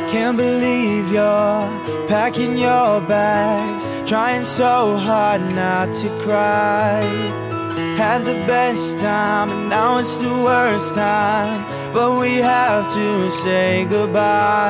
Can't believe you're packing your bags, trying so hard not to cry. Had the best time and now it's the worst time, but we have to say goodbye.